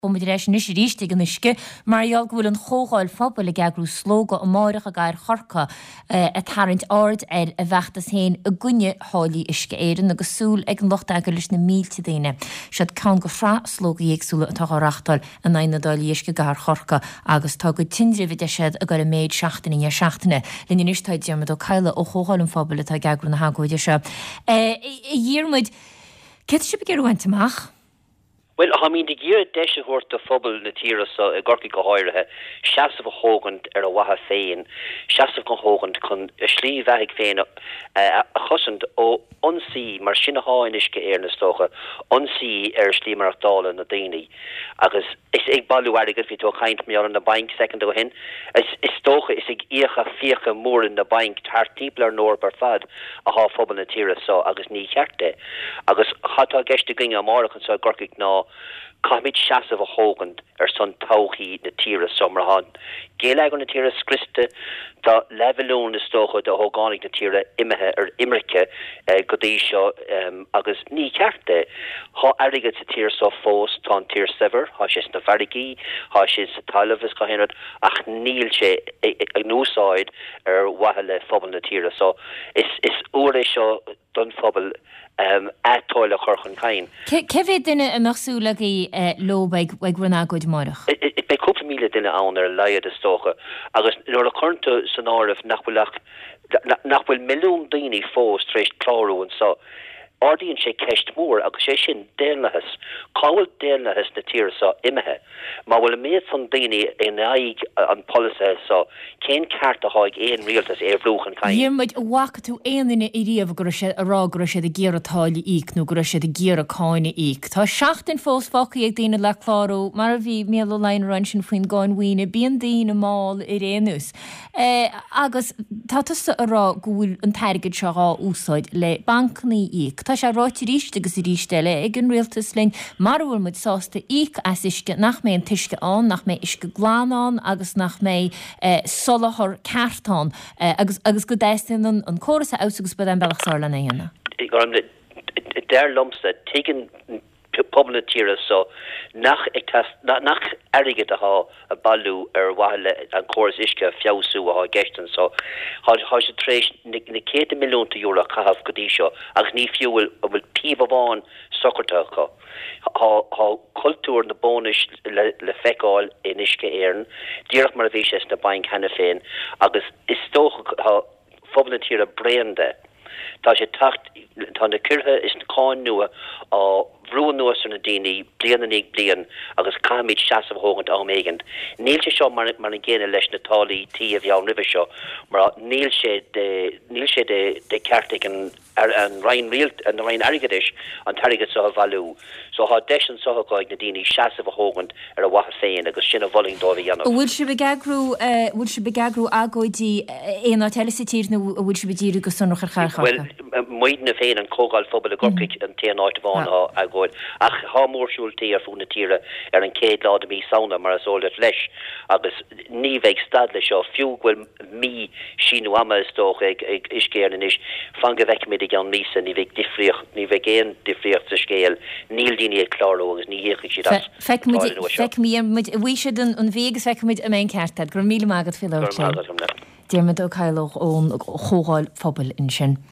Bumidéis níos ríiste gan isce, mar eall bhfuil an chógáil phobal a geagrú slóga ó máireach a gair chorca a tarint ard a bheachtas héin a gunne hálaí isce éireann agus súl ag an locht agur leis na mílte daine. Siad can go frá slóga éagsúla atá rachtal a nainadáil isce gair chorca agus tá go tindrihide siad a gur a méid seachtainine seachtainine. Linn istoid dearmad ó caile ó chógáil an phobal atá geagrú na hagóide se. Dhearmid, cét si begear bhaintach? Well, I mean, the year desha hort the fubble na tira so a gorki go hoire shafts of a hogand a waha fein shafts of hogand kun a sleeve vag fein a husand o unsee mar sinna ha in iske na stocha unsee slimer dal na dini agus is ag balu arig fi to kind me on the bank second o hin is stocha is ag echa ficha more in the bank tar tipler nor per fad a ha fubble na tira so agus ni charte agus hata geshte ging a mar so gorki na Kamid shas of a hogand son tauchi the tira summerhan. Gelag on the tira skriste the levelon the stocha the hoganic the tira imehe or imrike godisha agus ni carte ha arigat the tira so fos ton tir sever ha shis na varigi ha shis talavis kahinad ach nilche no side wahale fobal the tira so is urisha dun fobal toile chorchan kain. Kevé dinne a marsúlagi lobeig grana good marach. It be couple mile dinne an laie de stocha agus nor a current sonarif nachwilach nachwil miljoen dini fós treis claro and so Ardian sé kecht mór agus sé sin dénlahas cáil dénlahas na tír sa imethe má bhfuil méid san daine in aig an policy so cén ceart a háig éon rialtas bhlúchan caiin. Dhearmid bhacha tú éanaine i riamh gur sé ará gur sé de géar atáile íc nó gur sé de géar a cáine íc. Tá seachtain fós focaí ag daine le chláró mar a bhí méal lein ran sin faoin gáin huioine bíon daine máil i réanús. Agus tá tusa ará gúil an tairgid se rá úsáid le bancaní íc. Tá sé ráiti ríiste agus i ríistele ag an rialtas lein mar bhfuil muid sásta íc as isce nach mé an tuisce an, nach mé isce glánán agus nach mé solachar ceartán agus go déistin an córas a aus bud an bellach sála na dhéana. Der lumsa taken public tira so nach erige ha a balu wahale an chorus iske fiausu ha gestan so ha se tre nikete million to euro kahaf godisho ag ni fuel will piva on sokortaka ha kultur na bonish le fekal in iske ern dirk mar vishes na bank hanafin agus is stoch ha public tira brande tá sé tacht tá na curtha is na cáin nua á bhrúan nuas na daoine blian an ag blian agus cáimid seasamh hógant á méigand. Níl sé seo mar an ggéine leis na tálaí tí a bheann ribh seo mar níl sé de ceartig an rain rialt an rain arigadis an tarigad so valú. So ha deis an sochaáig na daoine seasamh hógant a watha féin agus sinna bholing dóibh dhéanamh. Bhfuil se begagrú agóidí éon telesitír nó bhfuil se bedíú go sunach ar charcha? Well, muid na féin an cógáil fphobal a gorcaig an téanáid bháin a ggóil. Ach há mórsúiltaí ar fúna tíre ar an céad láda mí saona mar a sólat leis agus ní bheith stad leis seo fiú bhfuil mí síú ama istóch ag iscéar in is fanga bheith mid ag an mísa ní bheith difriocht ní bheith géan difriocht sa scéal níl daoine ag cláró agus ní dhéchaigh siad as. Feic mí bhí siad an bhégus feicimid a main ceartad gur míle mágad fill Diarmid Diarmid ó Cailóch ón chógáil phobal in sin.